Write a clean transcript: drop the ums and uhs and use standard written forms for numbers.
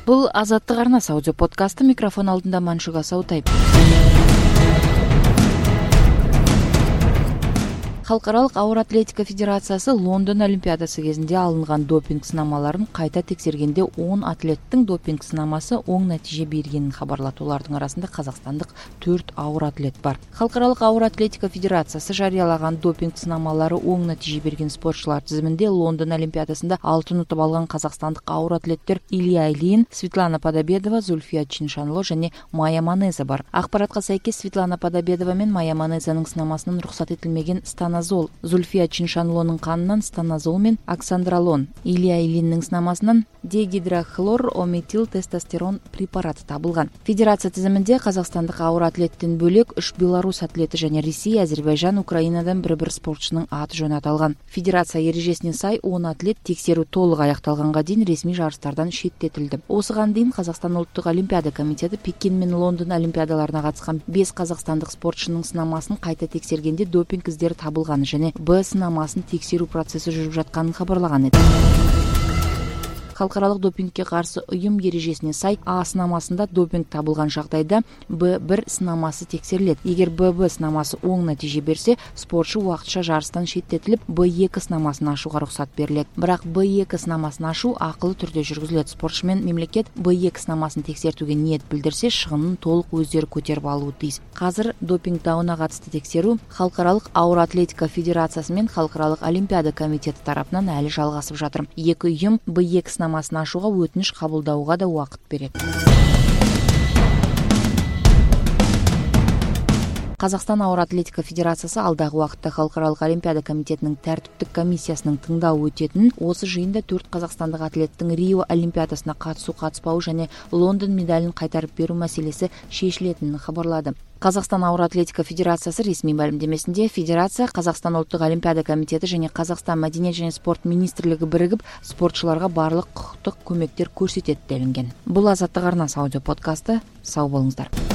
Бул Азаттык арнасы аудио подкасты. Микрофон алдында Маншуга Саутайып. Халыкаралык ауыр атлетика федерациясы Лондон олимпиадасы кезинде алынган допинг сынамаларын кайта текшергенде 10 атлеттин допинг сынамасы оң натиже бергенин кабарлады. Улардын арасында казакстандык 4 ауыр атлет бар. Халыкаралык ауыр атлетика федерациясы жарыялаган допинг сынамалары оң натиже берген спортчулар тизиминде Лондон олимпиадасында алтын утуп алган казакстандык ауыр атлеттер Илья Ильин, Светлана Подобедова, Зульфия Чиншанло жана Майя Манеза бар. Акпаратка сайкес Светлана Подобедова менен Майя Манезанын сынамасынан уруксат этилмеген станазол, Зульфия Чиншанлонун канынан станазол мен оксандролон, Илья Ильиннин сынамасынан дегидрохлор ометил тестостерон препараты табылган. Федерация тизиминде казакстандык ауыр атлеттен бөлөк 3 Беларусь атлети жана Ресей, Азербайжан, Украинадан бир спортчунун аты жөнү аталган. Федерация эрежесине сай 10 атлет текшерүү толук аякталганга чейин ресми жарыштардан шеттетилди. Осыган дейин Казакстан улуттук олимпиада комитети Пекин менен Лондон олимпиадаларына катышкан 5 казакстандык спортчунун сынамасын кайта текшергенде допинг издери табылган және Б сынамасын текшерүү процесси жүрүп жатканын кабарлаган эди. Халыкаралык допингке каршы уюм эрежесине сай А сынамасында допинг табылган жагдайда Б1 сынамасы текшерилет. Эгер Б2 сынамасы оң натиже берсе, спортчу убактыча жарыстан шеттетилип, Б2 сынамасын ашууга уруксат берилет. Бирок Б2 сынамасын ашуу акылы түрдө жүргүзүлөт. Спортчу менен мамлекет Б2 сынамасын текшертүүгө ниет билдирсе, чыгынын толук өздөрү көтөрүп алуу тийиз. Азыр допинг дауына катысты текшерүү Халыкаралык ауыр атлетика федерациясы менен Халыкаралык олимпиада комитети тарапынан әлі жалгасып жатыр. Эки уюм Б2 сынамасын ашууга өтүнүш кабылдауга да убакыт берет. Казакстан ауыр атлетика федерациясы алдагы убакытта Халыкаралык олимпиада комитетинин тартиптик комиссиясынын тыңдоо өтөтүнүн, осы жыйында 4 казакстандык атлеттин Рио олимпиадасына катышуу-катышпабы жана Лондон медалин кайтарып берүү маселеси шешилетинин кабарлады. Казакстан ауыр атлетика федерациясы ресми маалимдемесинде федерация, Казакстан улуттук олимпиада комитети жана Казакстан Мәдениет жана спорт министрлиги биригип спортчуларга барлык кукуктук көмөктөр көрсөтөт делинген. Бул Азаттык арнасы аудио подкасты. Сау болуңуздар.